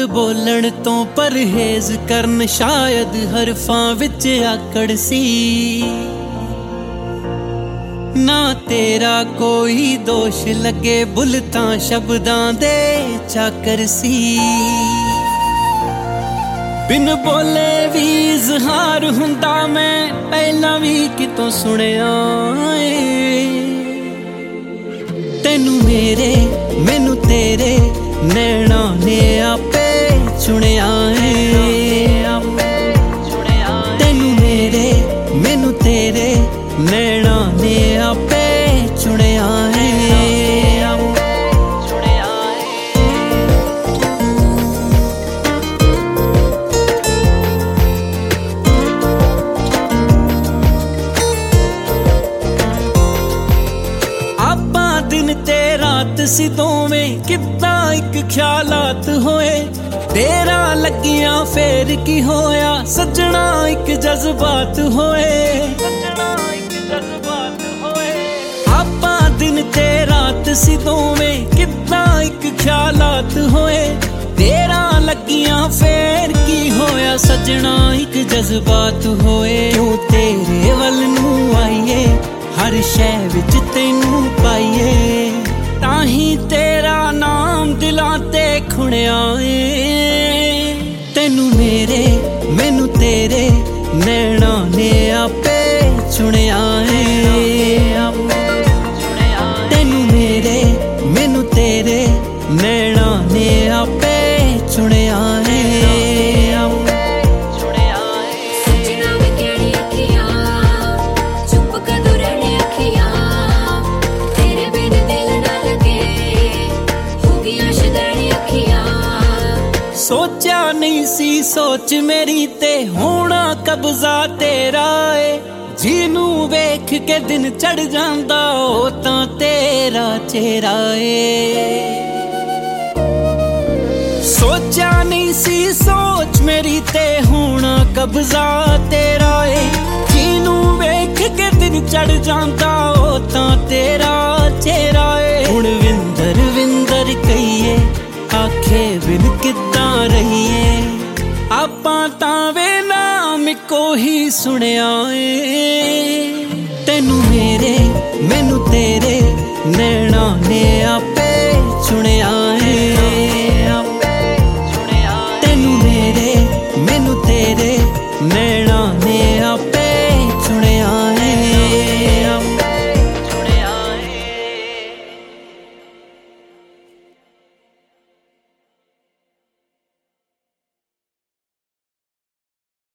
ਬੋਲਣ ਤੋਂ ਪਰਹੇਜ਼ ਕਰਨ ਸ਼ਾਇਦ ਹਰਫਾਂ ਵਿੱਚ ਆਕੜ ਸੀ ਨਾ ਤੇਰਾ ਕੋਈ ਦੋਸ਼ ਲੱਗੇ ਬੁਲਤਾਂ ਸ਼ਬਦਾਂ ਦੇ ਚਾਕਰ ਸੀ ਬਿਨ ਬੋਲੇ ਵੀ ਇਜ਼ਹਾਰ ਹੁੰਦਾ ਮੈਂ ਪਹਿਲਾਂ ਵੀ ਕਿਤੋਂ ਸੁਣਿਆ ਏ ਤੈਨੂੰ ਮੇਰੇ ਮੈਨੂੰ ਤੇਰੇ ਨੈਣਾ ਨੇ ਆਪੇ ਚੁਣਿਆ ਏ ਤੈਨੂੰ ਮੇਰੇ ਮੈਨੂੰ ਤੇਰੇ ਨੈਣਾ ਨੇ ਆਪੇ ਚੁਣਿਆ ਏ ਆਪਾਂ ਦਿਨ ਤੇ ਰਾਤ ਸੀ ਦੋਵੇਂ ਕਿੱਦਾਂ ਇੱਕ ਖਿਆਲਾਤ ਹੋਏ ਤੇਰਾ ਲੱਗਿਆ ਫੇਰ ਕੀ ਹੋਇਆ ਸੱਜਣਾ ਇੱਕ ਜਜ਼ਬਾਤ ਹੋਏ ਆਪਾਂ ਦਿਨ ਤੇ ਰਾਤ ਸੀ ਦੋਵੇਂ ਕਿੱਦਾਂ ਇੱਕ ਖਿਆਲਾਤ ਹੋਏ ਤੇਰਾ ਲੱਗਿਆ ਫੇਰ ਕੀ ਹੋਇਆ ਸੱਜਣਾ ਇੱਕ ਜਜ਼ਬਾਤ ਹੋਏ ਕਿਉਂ ਤੇਰੇ ਵੱਲ ਨੂੰ ਆਈਏ ਹਰ ਸ਼ੈ ਵਿੱਚ ਤੈਨੂੰ ਪਾਈਏ ਤਾਂ ਹੀ ਤੇਰਾ ਨਾਮ ਦਿਲਾਂ ਤੇ ਖੁਣਿਆ ਏ ਤੈਨੂੰ ਮੇਰੇ ਮੈਨੂੰ ਤੇਰੇ ਨੈਣਾ ਨੇ ਆਪੇ ਚੁਣਿਆ ਏ ਤੈਨੂੰ ਮੇਰੇ ਮੈਨੂੰ ਤੇਰੇ ਨੈਣਾ ਨੇ ਆਪੇ ਚੁਣਿਆ ਏ ਸੋਚਿਆ ਨਹੀਂ ਸੀ ਸੋਚ ਮੇਰੀ ਤੇ ਹੋਣਾ ਕਬਜ਼ਾ ਤੇਰਾ ਏ ਜਿਹਨੂੰ ਵੇਖ ਕੇ ਦਿਨ ਚੜ ਜਾਂਦਾ ਉਹ ਤਾਂ ਤੇਰਾ ਚਿਹਰਾ ਏ ਸੋਚਿਆ ਨਹੀਂ ਸੀ ਸੋਚ ਮੇਰੀ ਤੇ ਹੋਣਾ ਕਬਜ਼ਾ ਤੇਰਾ ਏ ਜਿਹਨੂੰ ਵੇਖ ਕੇ ਦਿਨ ਚੜ ਜਾਂਦਾ ਉਹ ਤਾਂ ਤੇਰਾ ਚਿਹਰਾ ਏ ਹੁਣ ਵਿੰਦਰ ਵਿੰਦਰ ਕਹੀਏ ਆਖੇ ਬਿਨ ਕਿੱਦਾਂ ਰਹੀਏ ਆਪਾਂ ਤਾਂ ਵੇ ਨਾਮ ਇੱਕੋ ਹੀ ਸੁਣਿਆ ਏ ਤੈਨੂੰ ਮੇਰੇ ਮੈਨੂੰ ਤੇਰੇ ਨੈਣਾ ਨੇ